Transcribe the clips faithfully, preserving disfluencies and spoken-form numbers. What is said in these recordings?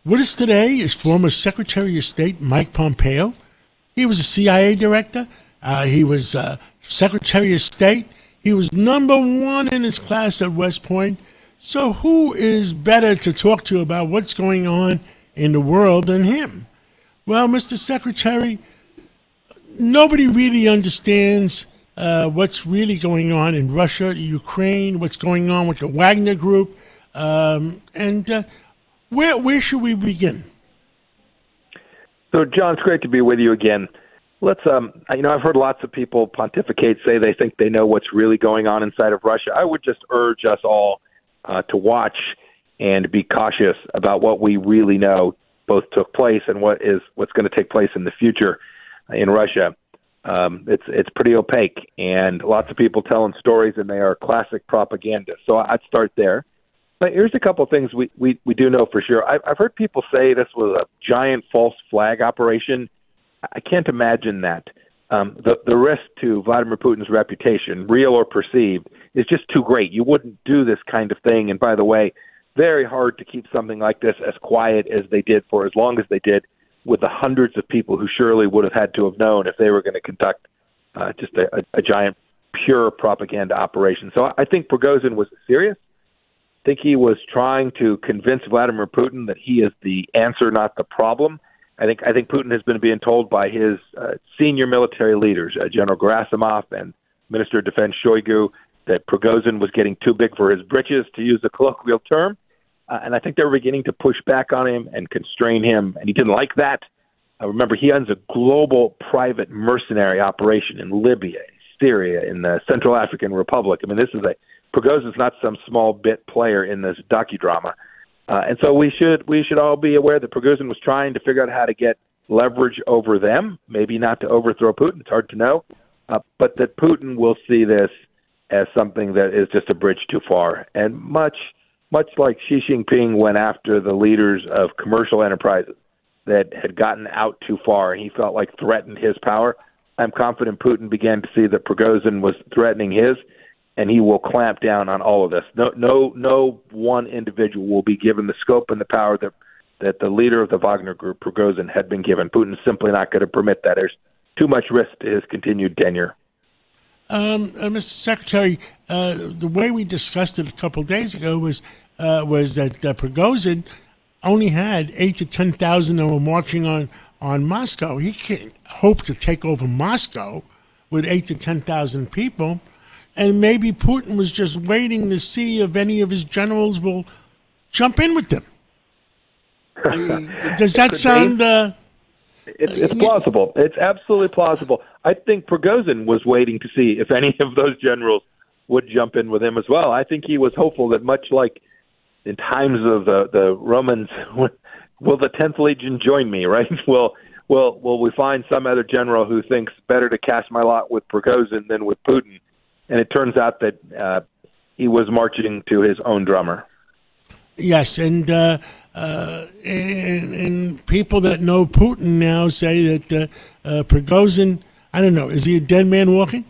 With us today is former Secretary of State Mike Pompeo. He was a C I A director. Uh, he was uh, Secretary of State. He was number one in his class at West Point. So who is better to talk to about what's going on in the world than him? Well, Mister Secretary, nobody really understands uh, what's really going on in Russia, Ukraine, what's going on with the Wagner Group, um, and uh, where where should we begin? So, John, it's great to be with you again. Let's, um, you know, I've heard lots of people pontificate, say they think they know what's really going on inside of Russia. I would just urge us all uh, to watch and be cautious about what we really know both took place and what is what's going to take place in the future in Russia. Um, it's it's pretty opaque, and lots of people telling stories, and they are classic propaganda. So I'd start there. But here's a couple of things we, we, we do know for sure. I've, I've heard people say this was a giant false flag operation. I can't imagine that. Um, the, the risk to Vladimir Putin's reputation, real or perceived, is just too great. You wouldn't do this kind of thing. And by the way, very hard to keep something like this as quiet as they did for as long as they did, with the hundreds of people who surely would have had to have known if they were going to conduct uh, just a, a, a giant pure propaganda operation. So I think Prigozhin was serious. I think he was trying to convince Vladimir Putin that he is the answer, not the problem. I think I think Putin has been being told by his uh, senior military leaders, uh, General Gerasimov and Minister of Defense Shoigu, that Prigozhin was getting too big for his britches, to use a colloquial term. Uh, and I think they were beginning to push back on him and constrain him, and he didn't like that. Uh, remember, he owns a global private mercenary operation in Libya, in Syria, in the Central African Republic. I mean, this is a Prigozhin's not some small bit player in this docudrama. Uh, and so we should we should all be aware that Prigozhin was trying to figure out how to get leverage over them, maybe not to overthrow Putin. It's hard to know. Uh, but that Putin will see this as something that is just a bridge too far. And much, much like Xi Jinping went after the leaders of commercial enterprises that had gotten out too far and he felt like threatened his power, I'm confident Putin began to see that Prigozhin was threatening his, and he will clamp down on all of this. No, no, no one individual will be given the scope and the power that that the leader of the Wagner Group, Prigozhin, had been given. Putin's simply not going to permit that. There's too much risk to his continued tenure. Um, uh, Mister Secretary, uh, the way we discussed it a couple of days ago was uh, was that uh, Prigozhin only had eight to ten thousand that were marching on on Moscow. He can't hope to take over Moscow with eight to ten thousand people. And maybe Putin was just waiting to see if any of his generals will jump in with them. Does that sound... Uh, it's, it's plausible. It's absolutely plausible. I think Prigozhin was waiting to see if any of those generals would jump in with him as well. I think he was hopeful that, much like in times of the, the Romans, will the tenth Legion join me, right? Will, will, will we find some other general who thinks better to cast my lot with Prigozhin than with Putin? And it turns out that uh, he was marching to his own drummer. Yes, and, uh, uh, and and people that know Putin now say that uh, uh, Prigozhin, I don't know, is he a dead man walking?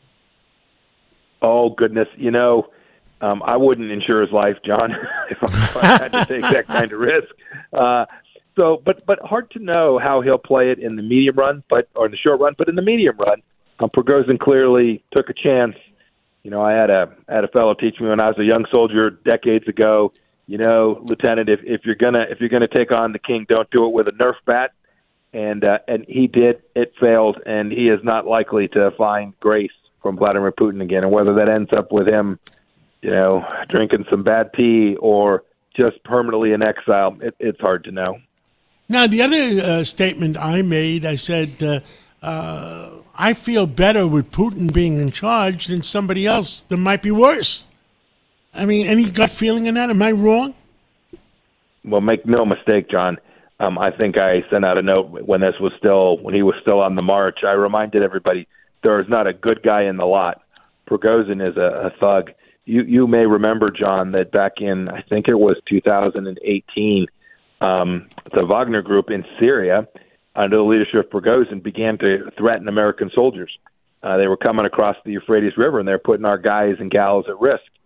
Oh, goodness. You know, um, I wouldn't insure his life, John, if I had to take that kind of risk. Uh, so, but but hard to know how he'll play it in the medium run, but or in the short run. But in the medium run, Um, Prigozhin clearly took a chance. You know, I had a had a fellow teach me when I was a young soldier decades ago. You know, Lieutenant, if, if you're gonna if you're gonna take on the king, don't do it with a Nerf bat. And uh, and he did. It failed, and he is not likely to find grace from Vladimir Putin again. And whether that ends up with him, you know, drinking some bad tea or just permanently in exile, it, it's hard to know. Now, the other uh, statement I made, I said. Uh, Uh, I feel better with Putin being in charge than somebody else that might be worse. I mean, any gut feeling in that? Am I wrong? Well, make no mistake, John. Um, I think I sent out a note when this was still, when he was still on the march. I reminded everybody there is not a good guy in the lot. Prigozhin is a, a thug. You you may remember, John, that back in, I think it was two thousand eighteen, um, the Wagner Group in Syria, under the leadership of Prigozhin, began to threaten American soldiers. Uh, they were coming across the Euphrates River, and they're putting our guys and gals at risk.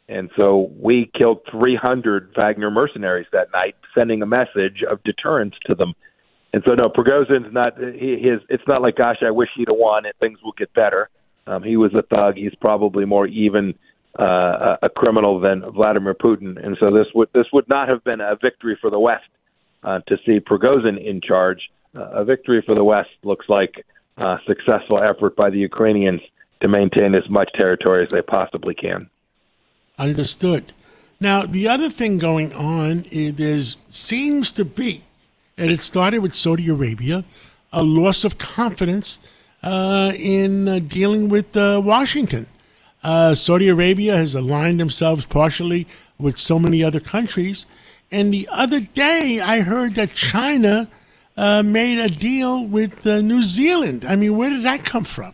And so we killed three hundred Wagner mercenaries that night, sending a message of deterrence to them. And so, no, Prigozhin's not he, his. It's not like, gosh, I wish he'd have won and things will get better. Um, he was a thug. He's probably more even uh, a criminal than Vladimir Putin. And so this would this would not have been a victory for the West uh, to see Prigozhin in charge. Uh, a victory for the West looks like a successful effort by the Ukrainians to maintain as much territory as they possibly can. Understood. Now, the other thing going on is there seems to be, and it started with Saudi Arabia, a loss of confidence uh, in uh, dealing with uh, Washington. Uh, Saudi Arabia has aligned themselves partially with so many other countries. And the other day, I heard that China uh, made a deal with uh, New Zealand. I mean, where did that come from?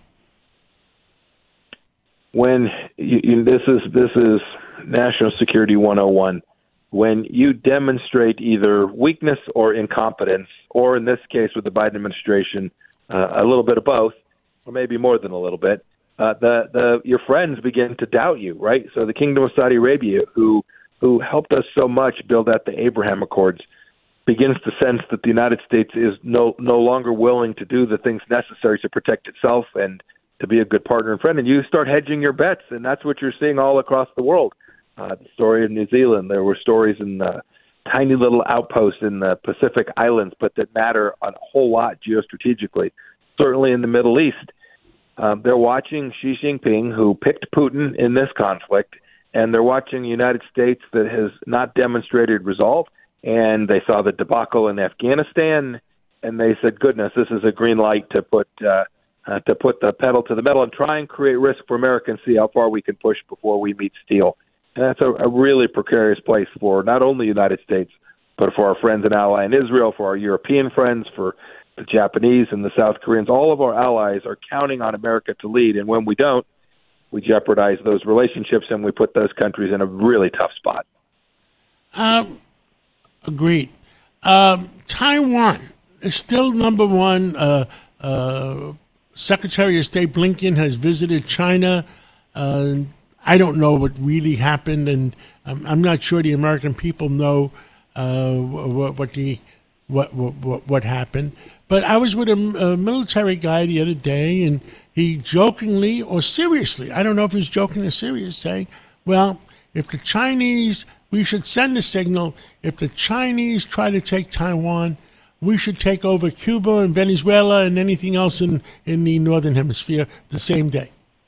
When you, you, this is this is National Security one oh one. When you demonstrate either weakness or incompetence, or in this case with the Biden administration, uh, a little bit of both, or maybe more than a little bit, uh, the the your friends begin to doubt you, right? So the Kingdom of Saudi Arabia, who who helped us so much build out the Abraham Accords, begins to sense that the United States is no no longer willing to do the things necessary to protect itself and to be a good partner and friend, and you start hedging your bets, and that's what you're seeing all across the world. Uh, the story of New Zealand, there were stories in the tiny little outposts in the Pacific Islands, but that matter a whole lot geostrategically. Certainly in the Middle East, um, they're watching Xi Jinping, who picked Putin in this conflict, and they're watching the United States that has not demonstrated resolve, and they saw the debacle in Afghanistan, and they said, goodness, this is a green light to put uh, Uh, to put the pedal to the metal and try and create risk for America and see how far we can push before we meet steel. And that's a, a really precarious place for not only the United States, but for our friends and ally in Israel, for our European friends, for the Japanese and the South Koreans. All of our allies are counting on America to lead, and when we don't, we jeopardize those relationships and we put those countries in a really tough spot. Um, agreed. Um, Taiwan is still number one. Uh, uh, Secretary of State Blinken has visited China. Uh, I don't know what really happened, and I'm, I'm not sure the American people know uh, what, what the what, what what happened. But I was with a, a military guy the other day, and he jokingly or seriously, I don't know if he was joking or serious, saying, "Well, if the Chinese, we should send a signal. If the Chinese try to take Taiwan, we should take over Cuba and Venezuela and anything else in, in the Northern Hemisphere the same day."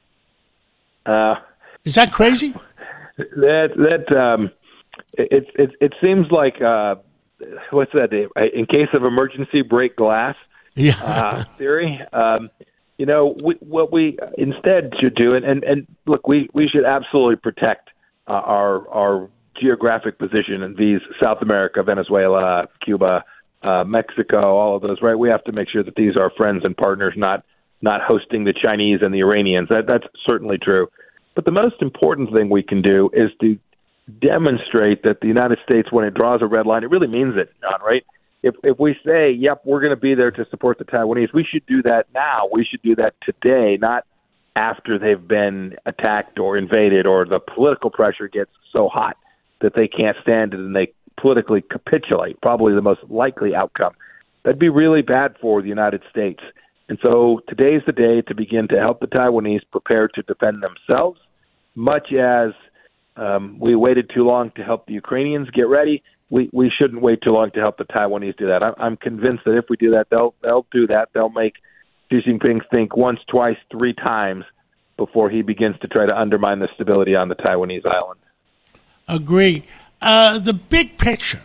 Uh, Is that crazy? That that um, it, it it seems like uh, what's that? In case of emergency, break glass. Yeah. uh, theory. Um, you know, we, what we instead should do, and, and, and look, we, we should absolutely protect uh, our our geographic position in these South America, Venezuela, Cuba. Uh, Mexico, all of those, right? We have to make sure that these are friends and partners, not not hosting the Chinese and the Iranians. That, that's certainly true. But the most important thing we can do is to demonstrate that the United States, when it draws a red line, it really means it, John, right? If if we say, yep, we're going to be there to support the Taiwanese, we should do that now. We should do that today, not after they've been attacked or invaded or the political pressure gets so hot that they can't stand it and they politically capitulate, probably the most likely outcome. That'd be really bad for the United States. And so today's the day to begin to help the Taiwanese prepare to defend themselves, much as um, we waited too long to help the Ukrainians get ready. We we shouldn't wait too long to help the Taiwanese do that. I'm, I'm convinced that if we do that, they'll they'll do that. They'll make Xi Jinping think once, twice, three times before he begins to try to undermine the stability on the Taiwanese island. Agree. Uh, the big picture.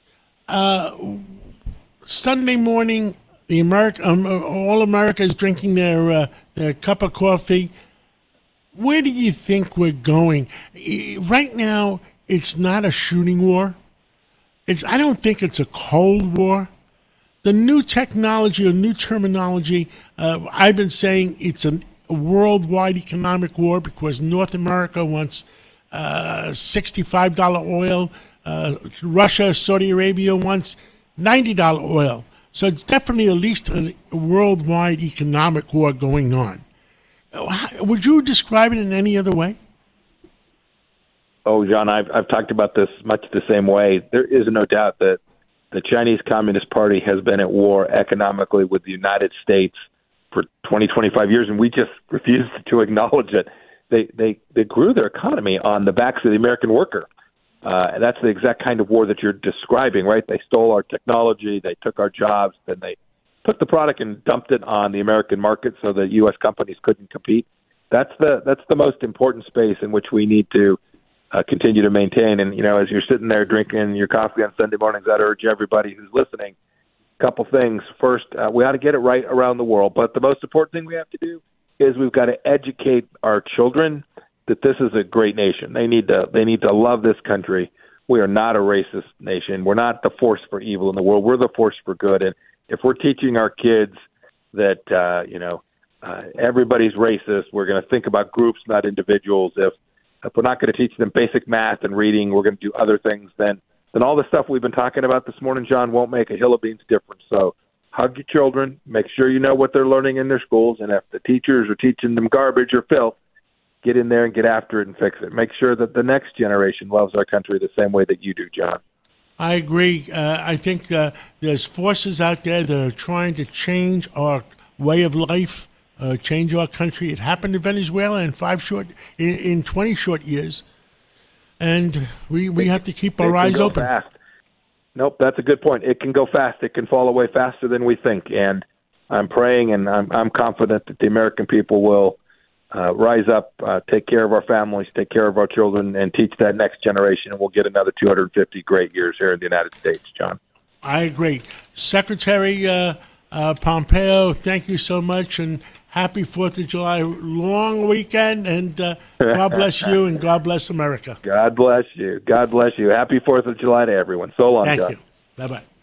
Uh, Sunday morning, the America, um, all America is drinking their uh, their cup of coffee. Where do you think we're going? Right now, it's not a shooting war. It's. I don't think it's a Cold War. The new technology or new terminology, uh, I've been saying it's a worldwide economic war because North America wants uh, sixty-five dollars oil. Uh, Russia, Saudi Arabia wants ninety dollars oil. So it's definitely at least a worldwide economic war going on. Would you describe it in any other way? Oh, John, I've, I've talked about this much the same way. There is no doubt that the Chinese Communist Party has been at war economically with the United States for twenty, twenty-five years, and we just refuse to acknowledge it. They they they grew their economy on the backs of the American worker. Uh, and that's the exact kind of war that you're describing, right? They stole our technology, they took our jobs, then they took the product and dumped it on the American market so that U S companies couldn't compete. That's the that's the most important space in which we need to uh, continue to maintain. And, you know, as you're sitting there drinking your coffee on Sunday mornings, I'd urge everybody who's listening, a couple things. First, uh, we ought to get it right around the world. But the most important thing we have to do is we've got to educate our children that this is a great nation. They need to they need to love this country. We are not a racist nation. We're not the force for evil in the world. We're the force for good. And if we're teaching our kids that, uh, you know, uh, everybody's racist, we're going to think about groups, not individuals. If, if we're not going to teach them basic math and reading, we're going to do other things, then, then all the stuff we've been talking about this morning, John, won't make a hill of beans difference. So hug your children. Make sure you know what they're learning in their schools. And if the teachers are teaching them garbage or filth, get in there and get after it and fix it. Make sure that the next generation loves our country the same way that you do, John. I agree. Uh, I think uh, there's forces out there that are trying to change our way of life, uh, change our country. It happened in Venezuela in five short, in, in twenty short years, and we we it, have to keep our eyes open. Fast. Nope, that's a good point. It can go fast. It can fall away faster than we think. And I'm praying, and I'm I'm confident that the American people will Uh, rise up, uh, take care of our families, take care of our children, and teach that next generation, and we'll get another two hundred fifty great years here in the United States, John. I agree. Secretary uh, uh, Pompeo, thank you so much, and happy fourth of July. Long weekend, and uh, God bless you, and God bless America. God bless you. God bless you. Happy fourth of July to everyone. So long, Thank John. you. Bye-bye.